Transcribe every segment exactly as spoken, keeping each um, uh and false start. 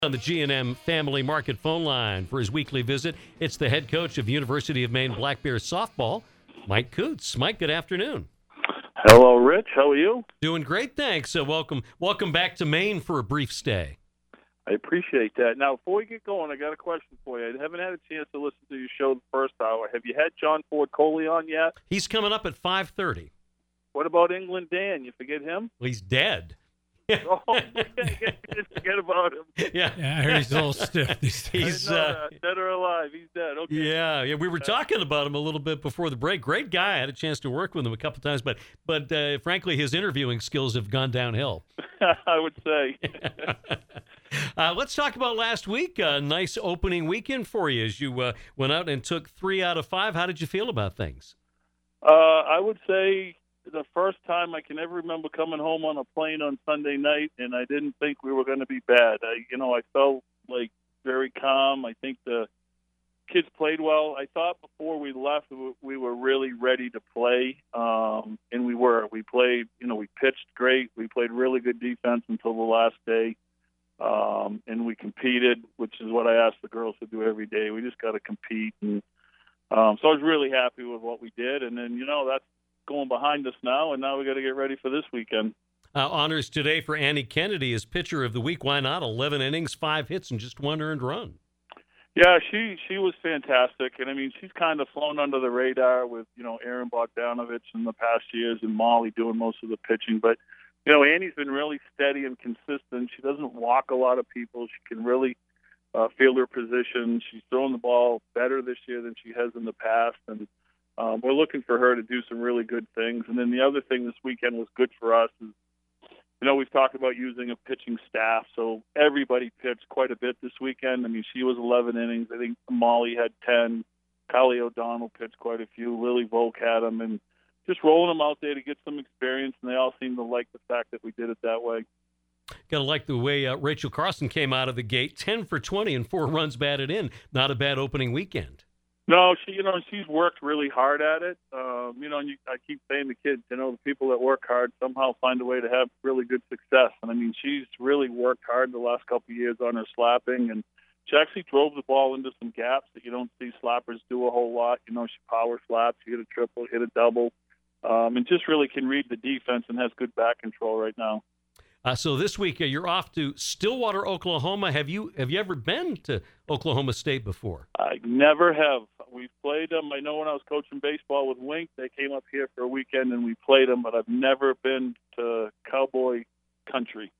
On the G and M Family Market phone line for his weekly visit, it's the head coach of University of Maine Black Bears softball, Mike Coots. Mike, good afternoon. Hello, Rich. How are you? Doing great, thanks. So welcome, welcome back to Maine for a brief stay. I appreciate that. Now, before we get going, I got a question for you. I haven't had a chance to listen to your show the first hour. Have you had John Ford Coley on yet? He's coming up at five thirty. What about England Dan? You forget him? Well, he's dead. Oh, forget about him. Yeah, yeah, I heard he's a little stiff these days. He's uh, dead or alive. He's dead. Okay. Yeah, yeah. We were talking about him a little bit before the break. Great guy. I had a chance to work with him a couple times, but but uh, frankly, his interviewing skills have gone downhill. I would say. uh, let's talk about last week. A nice opening weekend for you as you uh, went out and took three out of five. How did you feel about things? Uh, I would say the first time I can ever remember coming home on a plane on Sunday night, and I didn't think we were going to be bad. I, you know, I felt like very calm. I think the kids played well. I thought before we left we were really ready to play, um, and we were. We played, you know, we pitched great. We played really good defense until the last day, um, and we competed, which is what I ask the girls to do every day. We just got to compete, and um, so I was really happy with what we did. And then, you know, that's going behind us now, and now we got to get ready for this weekend. Uh, honors today for Annie Kennedy as pitcher of the week. Why not? eleven innings, five hits, and just one earned run. Yeah, she she was fantastic, and I mean she's kind of flown under the radar with, you know, Aaron Bogdanovich in the past years and Molly doing most of the pitching. But, you know, Annie's been really steady and consistent. She doesn't walk a lot of people. She can really uh, field her position. She's throwing the ball better this year than she has in the past, and Um, we're looking for her to do some really good things. And then the other thing this weekend was good for us is, you know, we've talked about using a pitching staff. So everybody pitched quite a bit this weekend. I mean, she was eleven innings. I think Molly had ten. Kylie O'Donnell pitched quite a few. Lily Volk had them. And just rolling them out there to get some experience. And they all seem to like the fact that we did it that way. Got to like the way uh, Rachel Carson came out of the gate, ten for twenty and four runs batted in. Not a bad opening weekend. No, she, you know, she's worked really hard at it. Um, you know, and you, I keep saying to kids, you know, the people that work hard somehow find a way to have really good success. And I mean, she's really worked hard the last couple of years on her slapping, and she actually drove the ball into some gaps that you don't see slappers do a whole lot. You know, she power slaps, she hit a triple, hit a double, um, and just really can read the defense and has good back control right now. Uh, so this week uh, you're off to Stillwater, Oklahoma. Have you have you ever been to Oklahoma State before? I never have. We've played them. I know when I was coaching baseball with Wink, they came up here for a weekend and we played them, but I've never been to Cowboy country.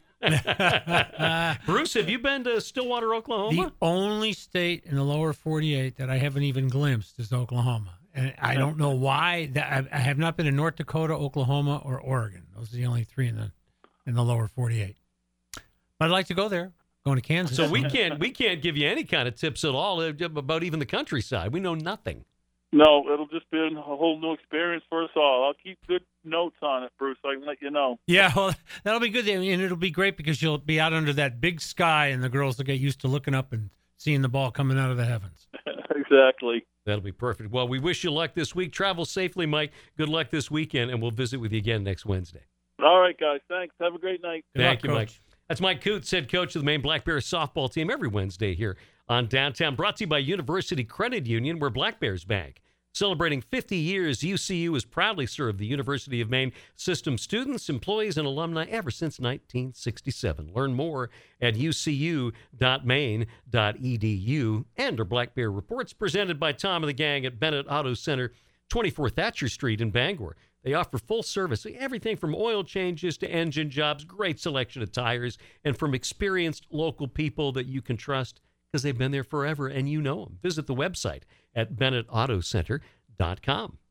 Bruce, have you been to Stillwater, Oklahoma? The only state in the lower forty-eight that I haven't even glimpsed is Oklahoma. And I don't know why. That I have not been to North Dakota, Oklahoma, or Oregon. Those are the only three in the in the lower forty-eight. But I'd like to go there. Going to Kansas. So we can't we can't give you any kind of tips at all about even the countryside. We know nothing. No, it'll just be a whole new experience for us all. I'll keep good notes on it, Bruce, so I can let you know. Yeah, well, that'll be good. And it'll be great because you'll be out under that big sky and the girls will get used to looking up and seeing the ball coming out of the heavens. Exactly. That'll be perfect. Well, we wish you luck this week. Travel safely, Mike. Good luck this weekend, and we'll visit with you again next Wednesday. All right, guys. Thanks. Have a great night. Good Thank luck, you, Coach. Mike. That's Mike Coots, head coach of the Maine Black Bears softball team, every Wednesday here on Downtown. Brought to you by University Credit Union, where Black Bears bank. Celebrating fifty years, U C U has proudly served the University of Maine system students, employees, and alumni ever since nineteen sixty-seven. Learn more at u c u dot maine dot e d u. And our Black Bear Reports presented by Tom and the gang at Bennett Auto Center, twenty-four Thatcher Street in Bangor. They offer full service, everything from oil changes to engine jobs, great selection of tires, and from experienced local people that you can trust because they've been there forever and you know them. Visit the website at bennett auto center dot com.